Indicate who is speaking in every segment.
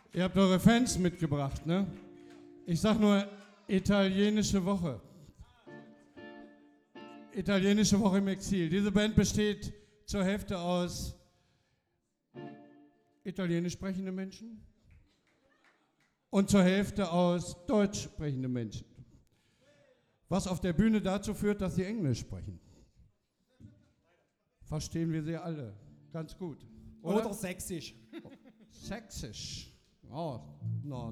Speaker 1: Ihr habt eure Fans mitgebracht, ne? Ich sag nur italienische Woche. Italienische Woche im Exil. Diese Band besteht zur Hälfte aus italienisch sprechenden Menschen und zur Hälfte aus deutsch sprechenden Menschen. Was auf der Bühne dazu führt, dass sie Englisch sprechen. Verstehen wir sie alle. Ganz gut.
Speaker 2: Oder Sächsisch.
Speaker 1: Sächsisch. Oh, na,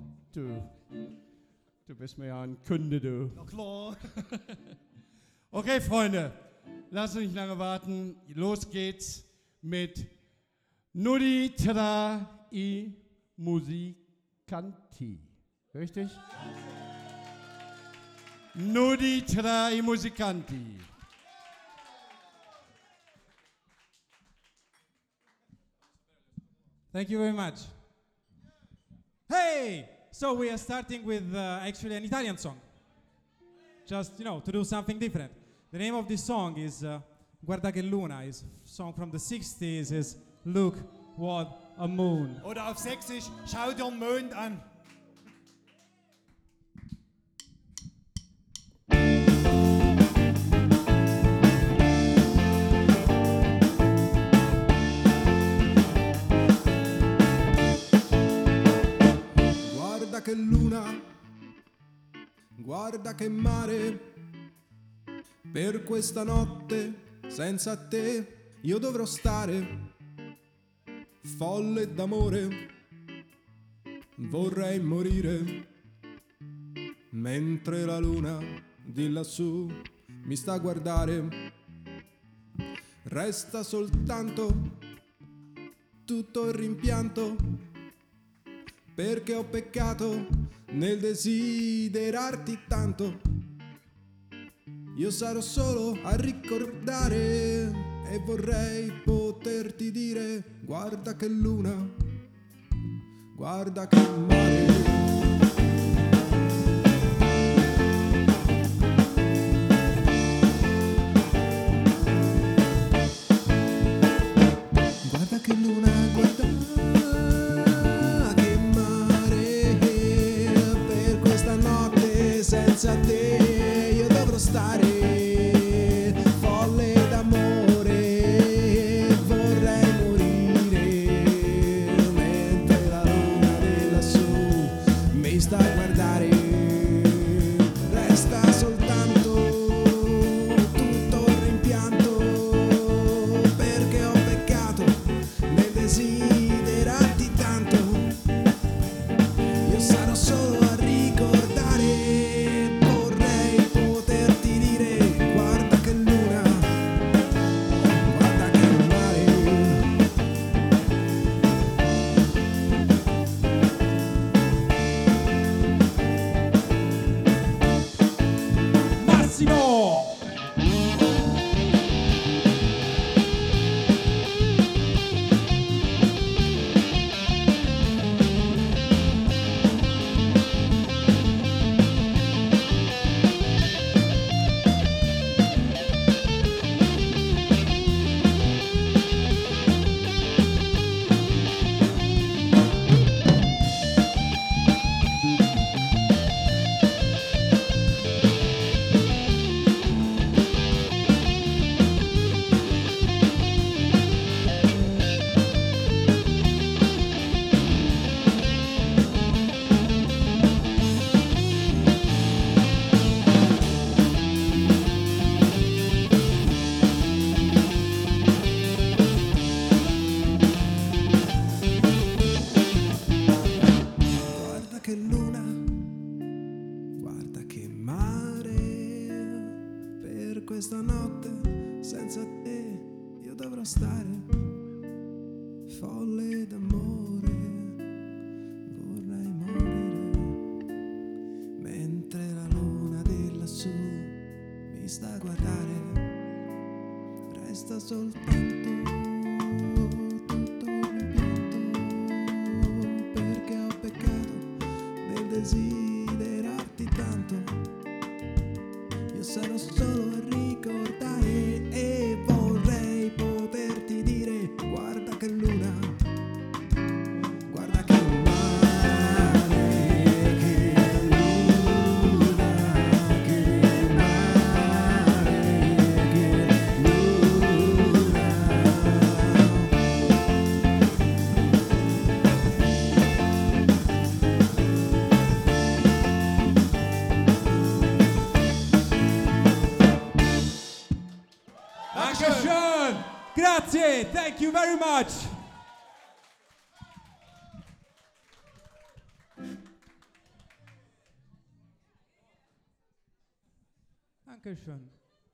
Speaker 1: du bist mir ja ein Kunde, du.
Speaker 2: Na klar.
Speaker 1: Okay, Freunde, lasst uns nicht lange warten. Los geht's mit Nudi tra I Musicanti. Richtig? Nudi tra I Musicanti.
Speaker 2: Thank you very much. Hey! So we are starting with actually an Italian song. Just, to do something different. The name of this song is Guarda che luna. It's a song from the 60s. Is Look What a Moon.
Speaker 3: Oder auf Sächsisch, schau dir den Mond an.
Speaker 4: Guarda che luna, guarda che mare, per questa notte senza te io dovrò stare, folle d'amore, vorrei morire, mentre la luna di lassù mi sta a guardare, resta soltanto tutto il rimpianto, perché ho peccato nel desiderarti tanto. Io sarò solo a ricordare e vorrei poterti dire guarda che luna, guarda che mare. Guarda che luna, guarda che mare, per questa notte senza te io dovrò stare, folle d'amore, vorrei morire, mentre la luna di lassù mi sta a guardare, resta soltanto tutto il rimpianto, perché ho peccato nel desiderarti tanto. Io sarò solo a ricordare, vorrei poterti dire guarda che luna, guarda che mare.
Speaker 2: Massimo! Guarda che luna, guarda che mare, per questa notte senza te io dovrò stare, folle d'amore, vorrei morire, mentre la luna di lassù mi sta a guardare, resta soltanto tutto il rimpianto, perché ho peccato nel desiderarti tanto. Io sarò solo a ricordare e vorrei poterti dire guarda che luna, guarda che mare. great. Thank you very much. Dankeschön.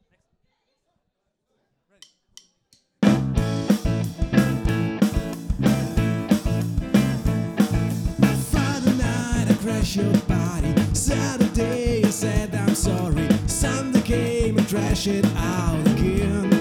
Speaker 4: Friday night I crashed your body. Saturday I said I'm sorry. Sunday came and trashed it out again.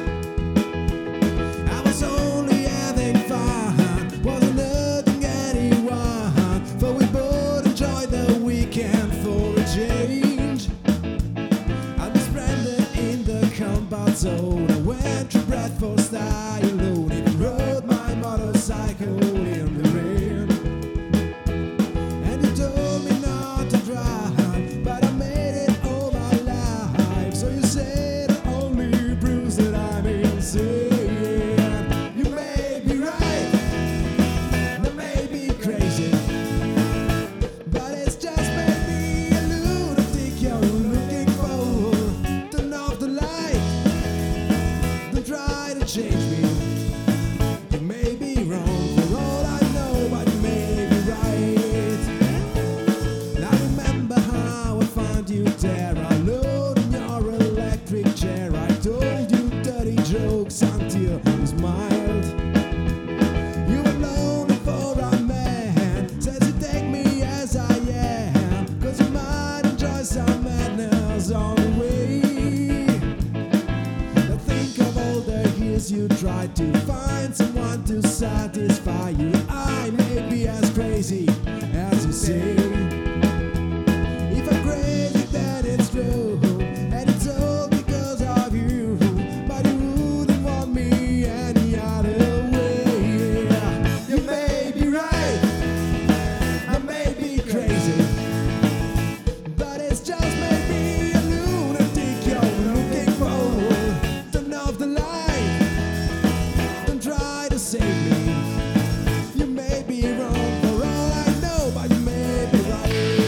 Speaker 4: I was only having fun, wasn't hurting anyone. For we both enjoyed the weekend for a change. I was stranded in the combat zone. I went to Bradford style alone. Even rode my motorcycle in the rain. And you told me not to drive, but I made it all my life. So you said the only proves that I'm insane. You may be right, and I may be crazy, but it's just maybe a lunatic you're looking for. Turn off the light, don't try to change me. You may be wrong for all I know, but you may be right. I remember how I found you there, alone in your electric chair. I told you dirty jokes until you smiled. You were lonely for a man, says you take me as I am, 'cause you might enjoy some madness on the way. Now think of all the years you tried to find someone to satisfy you. I may be as crazy as you say. If I'm crazy, then it's true, and it's all because of you. But you wouldn't want me any other way. You may be right, I may be crazy, but it's just maybe a lunatic you're looking for. Turn off the light, don't try to save me. You may be wrong for all I know, but you may be right.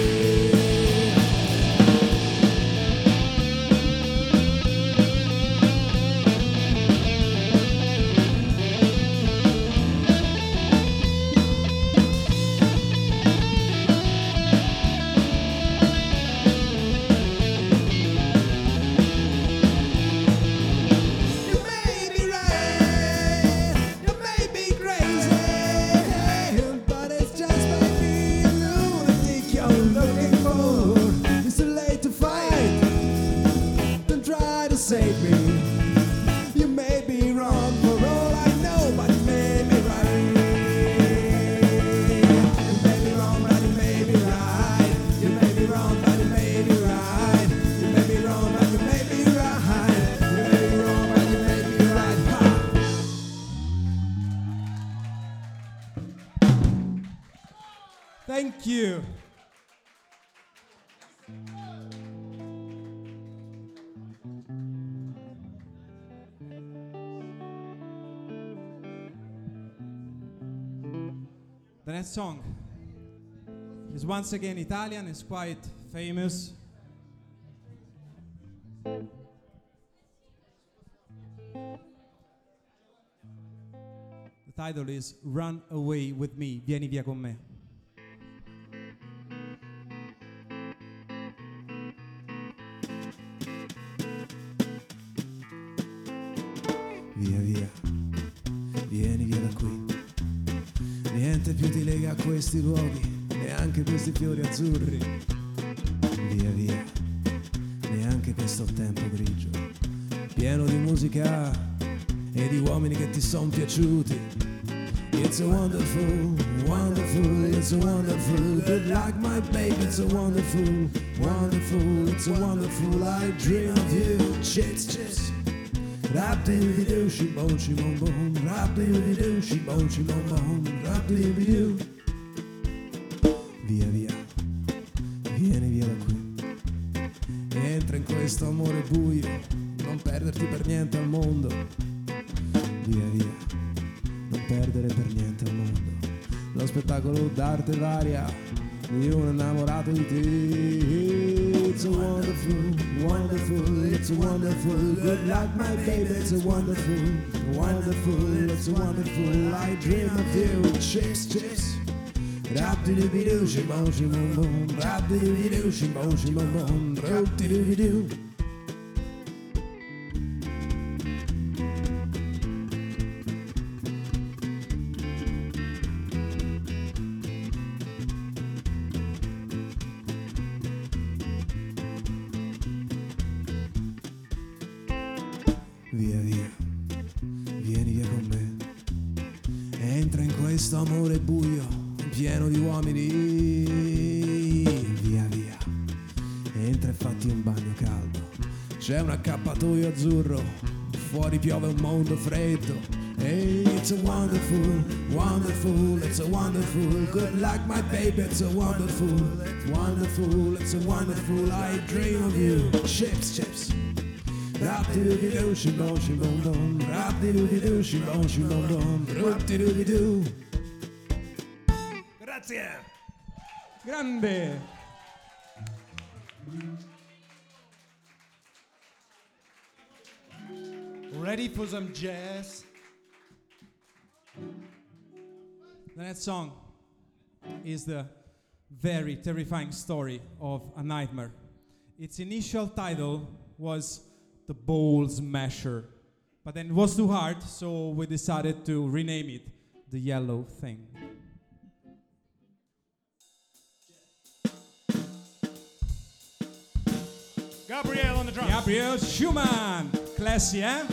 Speaker 4: You may be right, you may be crazy, but it's just maybe a lunatic you're looking for. It's too late to fight, don't try to save me. You may be wrong for all I know, but you may be right. You may be wrong, but you may be right. You may be wrong, but you may be right. You may be wrong, but you may be right. You may be wrong, but you may be right. Ha!
Speaker 2: Thank you. The next song is once again Italian, it's quite famous. The title is Run Away With Me, Vieni via con me.
Speaker 4: Via via, vieni via da qui. Niente più ti lega a questi luoghi, neanche questi fiori azzurri. Via via, neanche questo tempo grigio, pieno di musica e di uomini che ti son piaciuti. It's a wonderful, wonderful, it's a wonderful, good luck my baby, it's a wonderful, wonderful, it's a wonderful, I dream of you. Chits, chits. Rap-dee-dee-doo, she-bone, she-bone-bone. Rap-dee-dee-doo, she-bone, she-bone-bone. Rap-dee-dee-doo. Via via, vieni via da qui. Entra in questo amore buio, non perderti per niente al mondo. Via via, non perdere per niente al mondo. Lo spettacolo d'arte varia di un innamorato di te. It's a wonderful, wonderful, it's a wonderful, good luck my baby, it's a wonderful, wonderful, it's a wonderful, I dream of you. Chips, chips. Rap-de-doo-be-doo, shim-bom, shim-bom-bom. Rap-de-doo-be-doo, shim-bom, shim-bom-bom. Rap-de-doo-be-doo. Via, via, vieni via con me. Entra in questo amore buio, pieno di uomini. Via, via, entra e fatti un bagno caldo. C'è un accappatoio azzurro, fuori piove un mondo freddo. Hey, it's a wonderful, wonderful, it's a wonderful, good luck my baby, it's a wonderful, wonderful, it's a wonderful, I dream of you. Chips, chips. Rap-de-doo-be-doo, shim-bom, shim-bom-bom. Rap-de-doo-be-doo, shim-bom, shim-bom-bom. Rap-de-doo-be-doo. Grazie.
Speaker 2: Grande!
Speaker 3: Ready for some jazz?
Speaker 2: The next song is the very terrifying story of a nightmare. Its initial title was The Bowl Smasher, but then it was too hard, so we decided to rename it The Yellow Thing.
Speaker 3: Gabriel on the drums.
Speaker 2: Gabriel Schumann, classy, eh?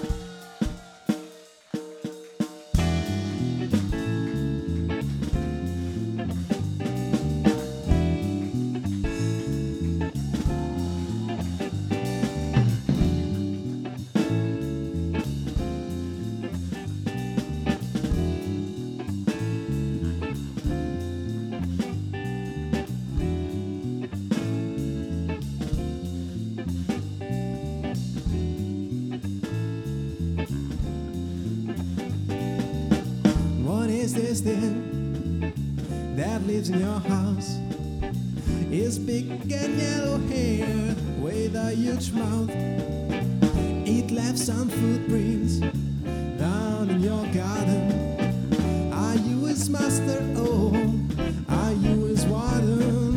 Speaker 4: What is this thing that lives in your house? It's big and yellow hair with a huge mouth. It left some footprints down in your garden. Are you his master? Oh, are you his warden?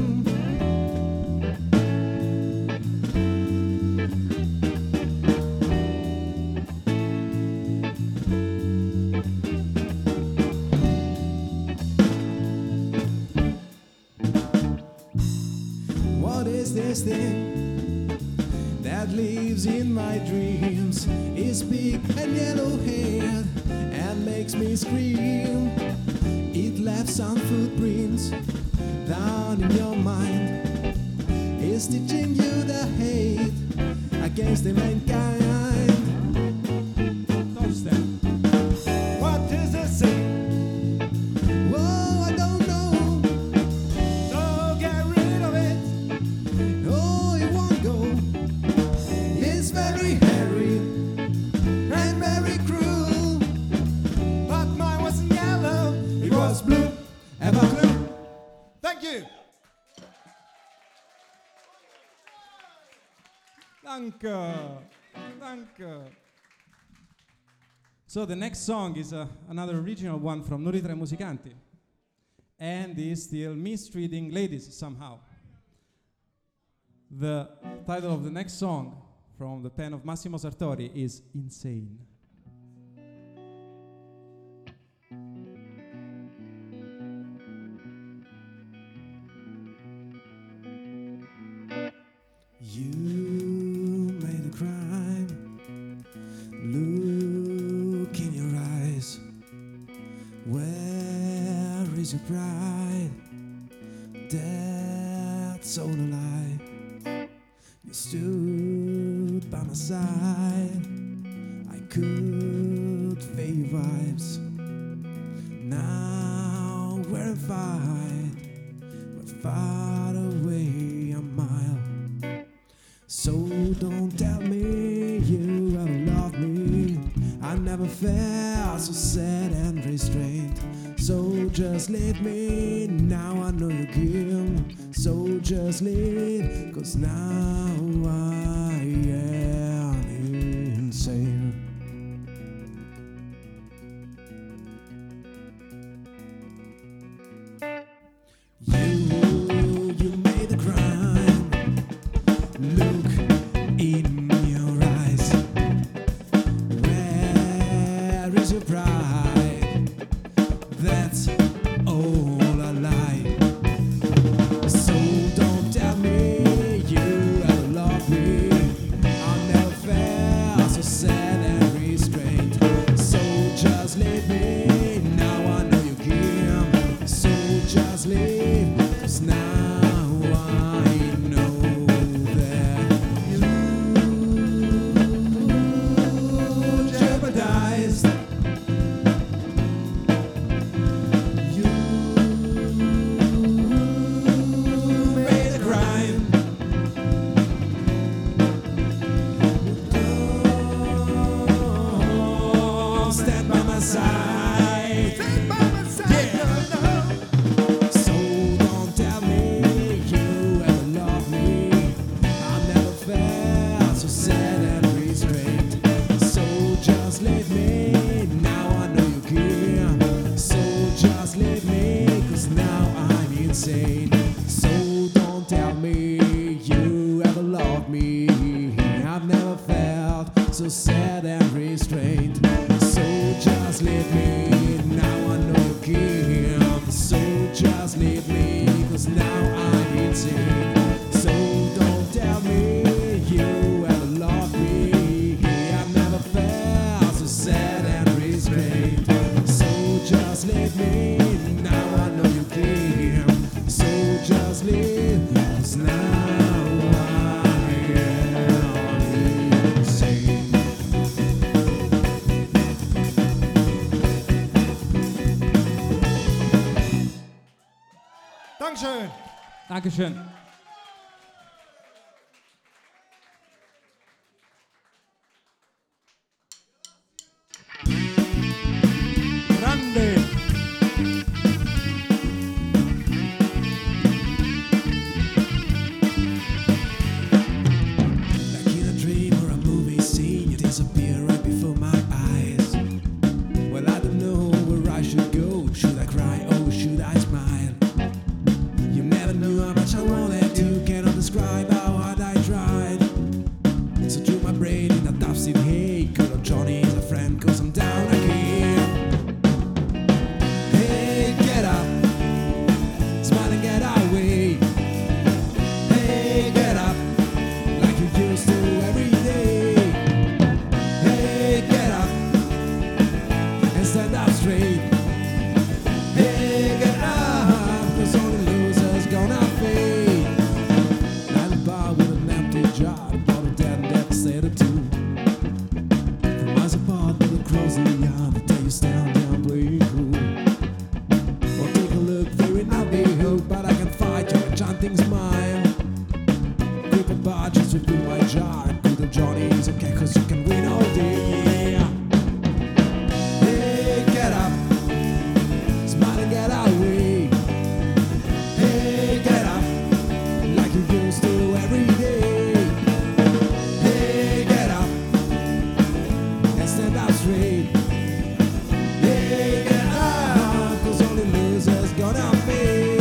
Speaker 4: What is this thing that lives in my dreams? It's big and yellow haired and makes me scream. It left some footprints down in your mind. It's teaching you the hate against the mankind.
Speaker 2: Touchdown.
Speaker 3: What does it say?
Speaker 4: Whoa, I don't know.
Speaker 3: So get rid of it.
Speaker 4: Oh, it won't go. It's very hairy and very cruel.
Speaker 3: But mine wasn't yellow.
Speaker 4: It was blue, ever blue.
Speaker 3: Thank you.
Speaker 2: Danke. Danke. So the next song is another original one from Nuri Tre Musicanti. And is still mistreating ladies somehow. The title of the next song from the pen of Massimo Sartori is Insane.
Speaker 4: You made a crime. Look in your eyes. Where is your pride? That's all a lie. You stood by my side. I could feel your vibes. Now we're fine. We're far away a mile. So don't tell me you ever loved me. I never felt so sad and restrained. So just let me, now I know you're king. So just leave, 'cause now I am insane. You made the crime. Look in your eyes. Where is your pride? That's all a lie. So don't tell me you ever loved me. I never felt so sad and restrained. So just leave me. Now I know you can. So just leave. 'Cause now I know that you jeopardized. You made a crime. Don't stand by my side.
Speaker 3: Stand by my side, no, no.
Speaker 4: So don't tell me you ever loved me. I never felt so sad and restrained. So just leave me. Now I know you can. So just leave me, 'cause now I'm insane. So don't tell me you ever loved me. I've never felt so sad and restrained. So just leave me. Now I know you can. So just leave me, 'cause now I'm insane. So don't tell me you ever loved me. I've never felt so sad and restrained. So just leave me. Now I know you can. So just leave, 'cause now I am insane.
Speaker 3: Dankeschön.
Speaker 2: Dankeschön. Grande.
Speaker 4: Like in a dream or a movie scene, you disappear right before my eyes. Well, I don't know where I should go. Should I cry or should I smile? You never knew how much I wanted to. Cannot describe how hard I tried. So threw my brain in a dusty hay. Call up Johnny as a friend, 'cause I'm down again. Hey, get up, smile and get away. Hey, get up, like you used to every day. Hey, get up and stand up straight. Hey, get up, 'cause only losers gonna fade. At a bar with an empty jar, bought a dead and devastated too. From miles apart with a cross in the yard, the day you stand down playing cool. Or take a look, fearing I'll be hooked, but I can fight you and chanting smile. Grip a bar just to do my job. With the Johnny's okay, 'cause you can win all day. Hey, get up, smile and get away. Hey, get up, like you used to every day. Hey, get up and stand up straight. Hey, get up, 'cause only losers gonna fade.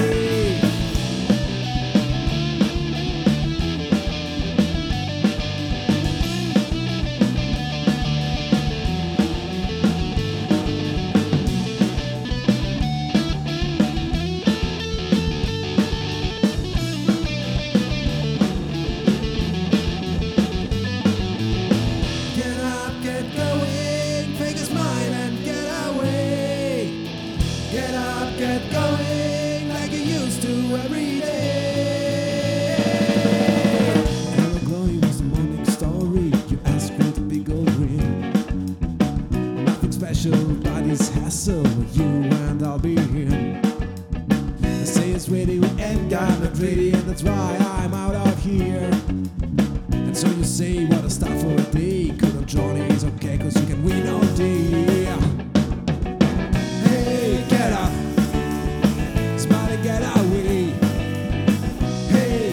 Speaker 4: Get up, get going, fake a smile and get away. Get up, get going, like you used to every day. Hello, Chloe, was the morning story. You asked for the big old ring. Nothing special about this hassle with you and I'll be here. They say it's ready, we ain't got not ready, and that's why I'm out of here. And so you say what a start for a day. Could have Johnny's okay, 'cause you can win all day. Hey, get up, smile and get away. Hey,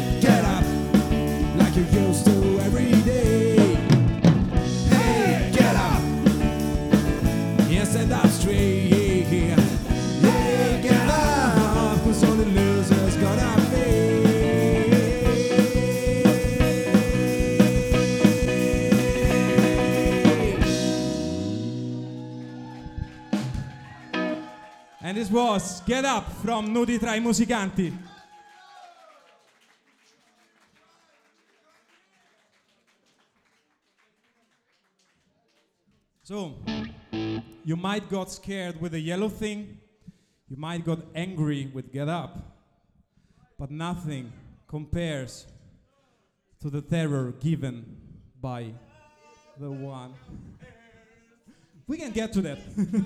Speaker 2: This was Get Up from Nudi tra i musicanti. So, you might got scared with the yellow thing, you might got angry with Get Up, but nothing compares to the terror given by the one. We can get to that.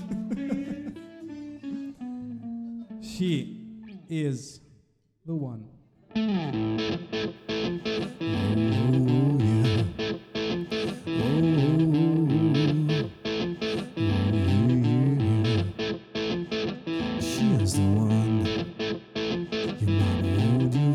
Speaker 2: She is the one.
Speaker 4: She is the one your mama hold you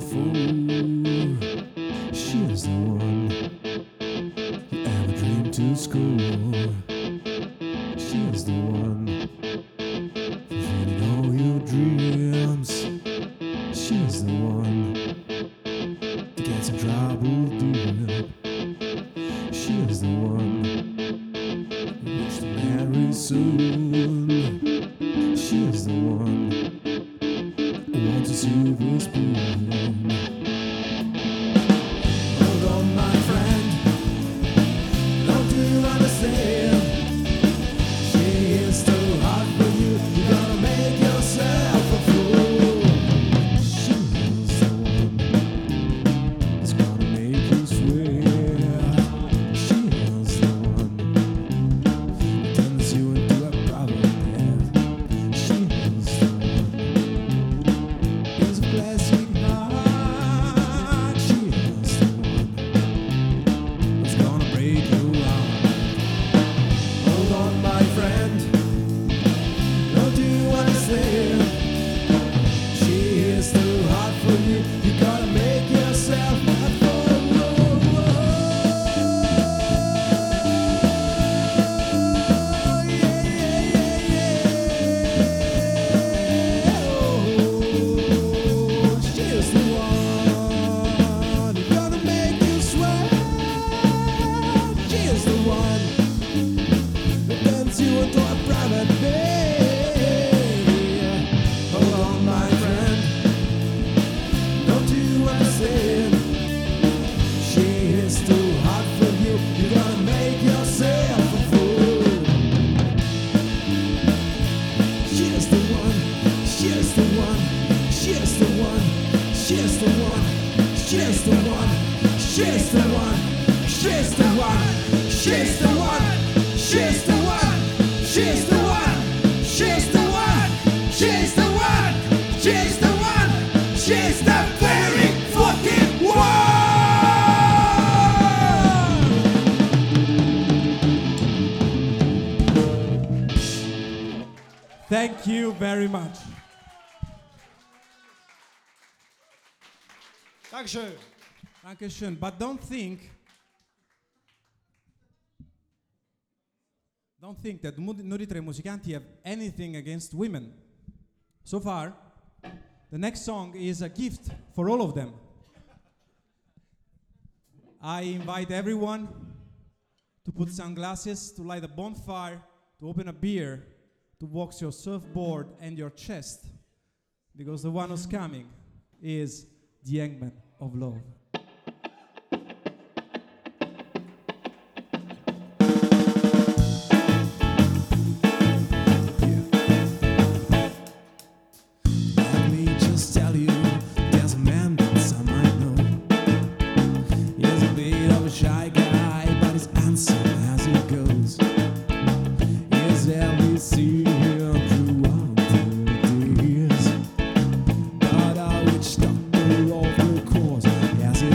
Speaker 4: for. She is the one you ever dreamed to score. She is the one fulfilling all your dreams. She is the one that gets in trouble deep. She is the one you wish to marry soon. She is the one who wants a silver spoon. Hold on, my friend, don't you understand? She is too hard for you, you gotta make yourself a fool. She is the one that's gonna make you swear. She is the one who turns you into a private man. She is the one who's a plastic heart. She is the one who's gonna break your heart. Hold on, my friend, don't you understand? She is too hard for you, you gotta make yourself a fool. Yeah, yeah, yeah. Oh, she is the one who's gonna make you sweat. She is the one that turns you into a private bay. Hold on, my friend, don't you understand? She is too hard for you, you gotta make yourself a fool. She is the one, she is the one, she is the one, she is the one, she is the one, she is the one, she is the one, she is the one, she is the one, she is the one, she is the one, she is the one, she is the one, she is the very fucking one.
Speaker 2: Thank you very much.
Speaker 1: Dankeschön.
Speaker 2: Dankeschön. But don't think that Nudi tra i musicanti have anything against women. So far, the next song is a gift for all of them. I invite everyone to put sunglasses, to light a bonfire, to open a beer, to wax your surfboard and your chest, because the one who's coming is the Hangman of Love.
Speaker 4: Let me just tell you, there's a man that I might know. He's a bit of a shy guy, but he's handsome as it goes. He's every seen throughout the years, but a witch doctor of the course. Yes,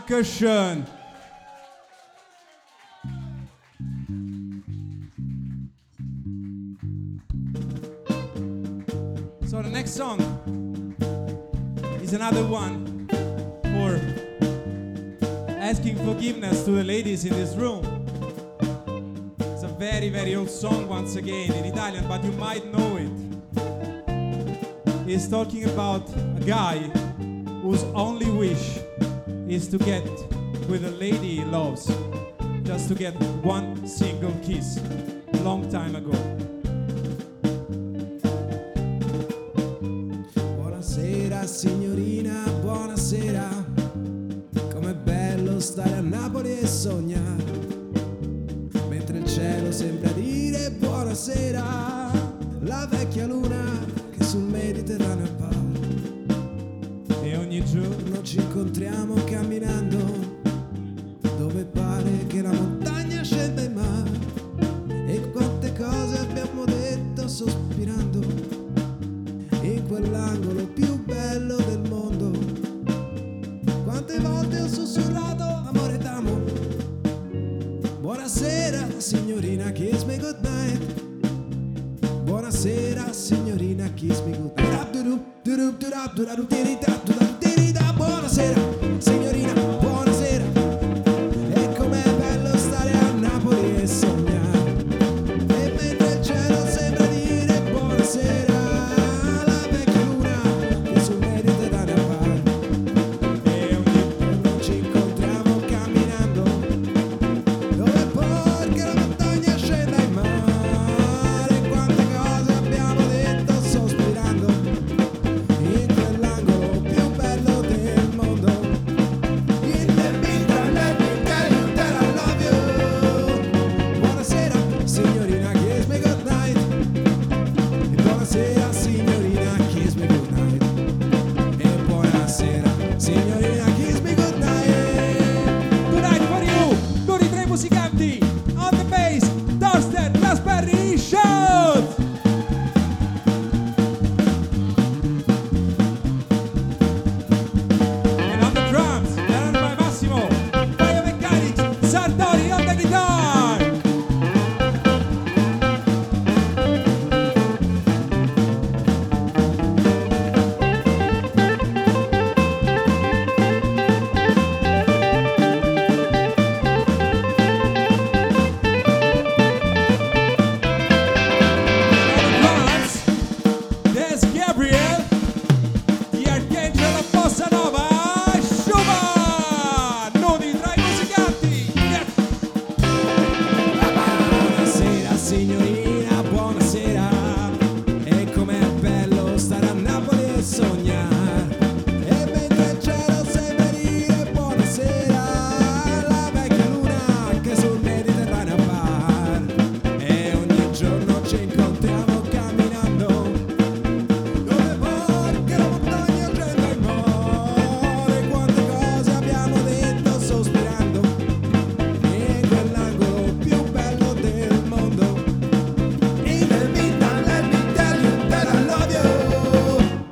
Speaker 2: Dankeschön. So the next song is another one for asking forgiveness to the ladies in this room. It's a very, very old song once again in Italian, but you might know it. It's talking about a guy whose only wish is to get with a lady he loves, just to get one single kiss, long time ago.
Speaker 4: Buonasera signorina, buonasera. Com'è bello stare a Napoli e sognare, mentre il cielo sembra dire buonasera. La vecchia luna che sul Mediterraneo appare,
Speaker 2: E ogni giorno
Speaker 4: ci incontriamo camminando, dove pare che la montagna scenda in mare. E quante cose abbiamo detto sospirando, in quell'angolo più bello del mondo. Quante volte ho sussurrato amore d'amo. Buonasera signorina, kiss me goodnight. Buonasera signorina, kiss me goodnight. Buonasera signorina, buonasera. E com'è bello stare a Napoli e sognare, e mentre il cielo sembra dire buonasera. La vecchia luna che sul Mediterraneo appare, e ogni giorno ci incontriamo camminando, dove porca la montagna scenda in mare. Quante cose abbiamo detto sospirando, in quell'angolo più bello del mondo. In the meantime, let me tell you that I love you. Buonasera signorina, kiss me goodnight. E buonasera signorina, kiss me goodnight. E buonasera signorina, kiss me goodnight.
Speaker 2: Tonight for you, con i tre musicanti, on the bass, Thorsten Raspberry Shout! And on the drums, Leonardo by Massimo, Biomechanics, Sartori on the guitar! Drums, there's Gabriel, the Archangel of Bossa Nova, Schumann, nudi tra i musicanti. Yes.
Speaker 4: Buonasera signorina, buonasera. E com'è bello stare a Napoli e sognare, e mentre il cielo sembra dire buonasera. La vecchia luna che sul Mediterraneo appare, e ogni giorno ci incontriamo camminando, dove porca la montagna scenda in mare. Quante cose abbiamo detto sospirando, in quell'angolo più bello del mondo. In the meantime, let me tell you that I love you.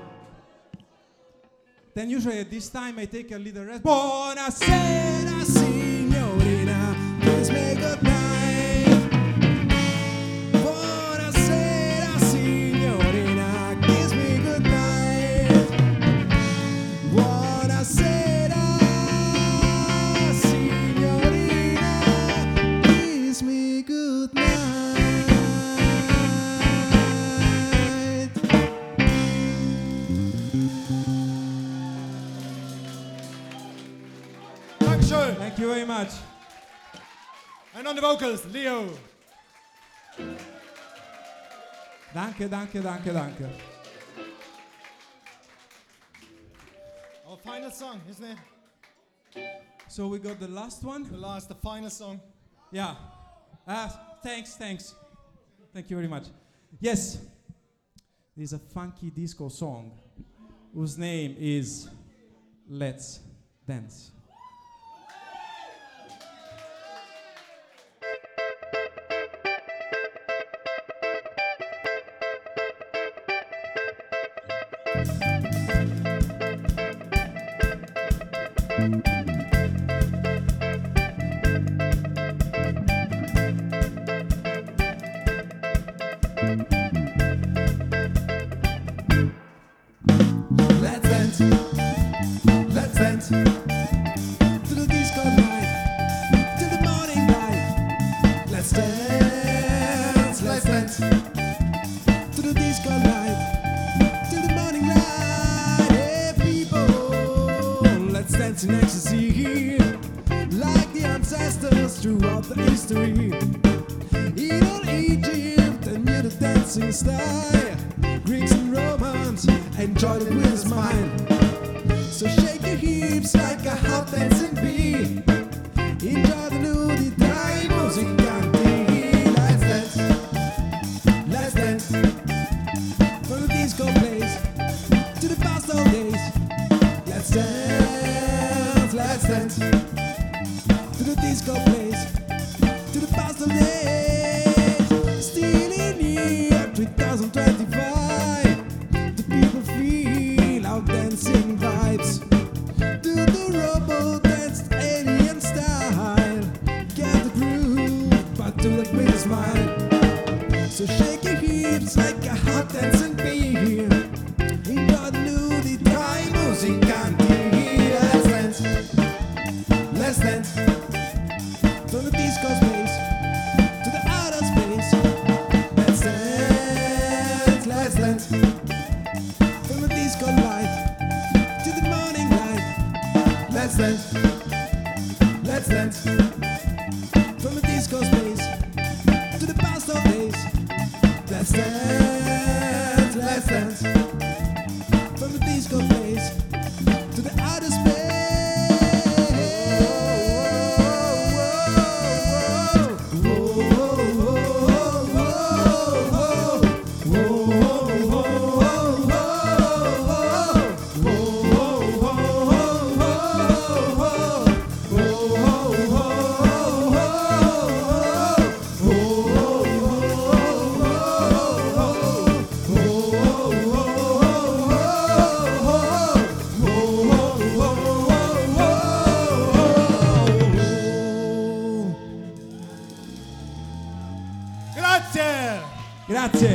Speaker 2: Then usually at this time I take a little rest. Buonasera!
Speaker 4: Buonasera signorina, kiss me goodnight. Buonasera signorina, kiss me goodnight. Buonasera signorina, kiss me goodnight.
Speaker 3: Dankeschön.
Speaker 2: Thank you very much.
Speaker 3: And on the vocals, Leo.
Speaker 2: Danke, danke, danke, danke.
Speaker 3: Our final song, isn't it?
Speaker 2: So we got the last one.
Speaker 3: The final song.
Speaker 2: Yeah. Thanks. Thank you very much. Yes. There's a funky disco song whose name is Let's Dance.
Speaker 4: dance throughout the history. In all Egypt and near the dancing style, Greeks and Romans enjoyed it with a smile. So shake your hips like a hot dancing bee. Enjoy the nudie dry musicanti. Let's dance, let's dance. From the disco place to the past old days. Let's dance, let's dance. To the disco place, to the past old days. Still in year 2025, the people feel our dancing vibes. Do the robo dance alien style. Get the groove, but do it with a smile. So shake your hips like a hot dancing bee. Enjoy the nudie dry musicanti. Let's dance, let's dance. From the disco space to the outer space. Let's dance, let's dance. From the disco light to the morning light. Let's dance, let's dance. From the disco space to the past of days. Let's dance, let's dance. From the disco place to the outer space.
Speaker 3: Grazie!
Speaker 2: Grazie.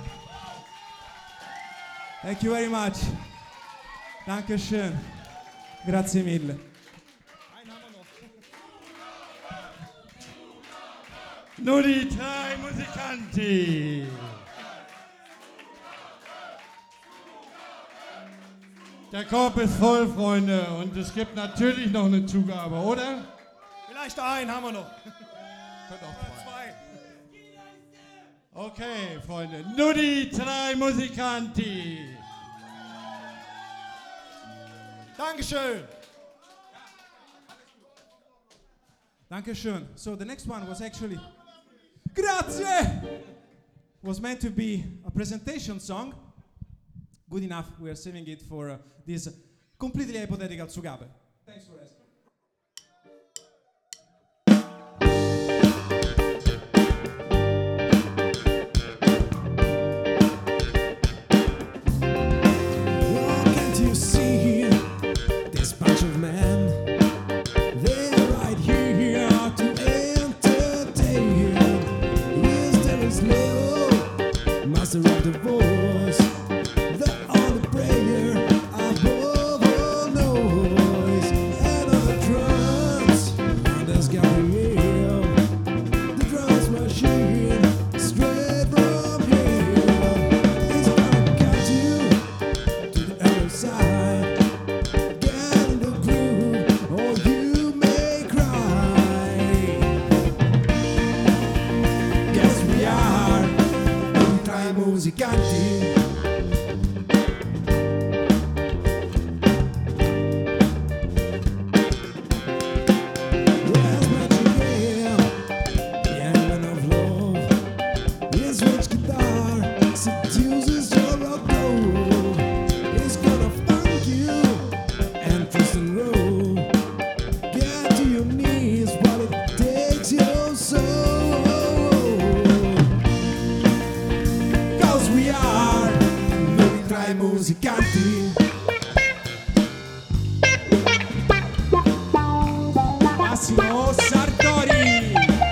Speaker 2: Thank you very much. Dankeschön. Grazie mille.
Speaker 1: Nur die drei Musikanti. Der Korb ist voll, Freunde, und es gibt natürlich noch eine Zugabe, oder?
Speaker 3: Vielleicht einen haben wir noch.
Speaker 1: Könnt auch zwei.
Speaker 3: Zwei.
Speaker 1: Okay, Freunde, nur die drei Musikanti.
Speaker 3: Dankeschön.
Speaker 2: Dankeschön. So the next one was actually Grazie! Was meant to be a presentation song. Good enough, we are saving it for this completely hypothetical Tsugabe. Thanks for asking.
Speaker 4: Oh, can't you see this bunch of men? They're right here to entertain. Wisdom is low, master of the voice, the only prayer above all noise. And on the drums, there's Gabriel, the drums machine, straight from here. He's gonna cut you to the other side. Get in the groove, or you may cry. Guess we are ultra musicanti. Where's Magic Girl, the emblem of love? His rich guitar seduces your gold. It's gonna funk you and twist and roll. Get to your knees while it takes your soul. 'Cause we are noi tra i musicanti.
Speaker 2: Massimo Sartori.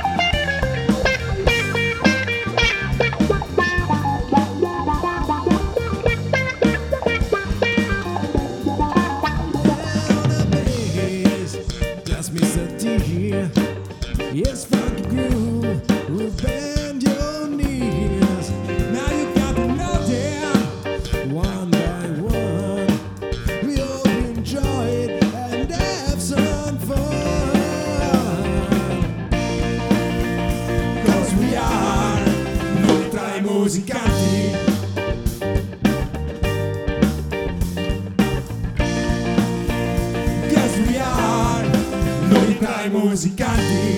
Speaker 4: On the bass, that's Mr. T. Yes, funky groove will bend your knees. Now you got to know them one by one. musicanti.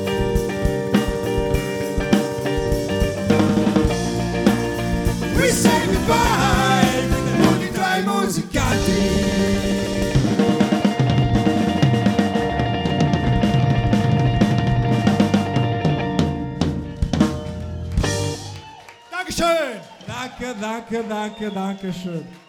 Speaker 4: We say goodbye, tutti tra i musicanti.
Speaker 3: Dankeschön!
Speaker 2: Danke, danke, danke, danke schön.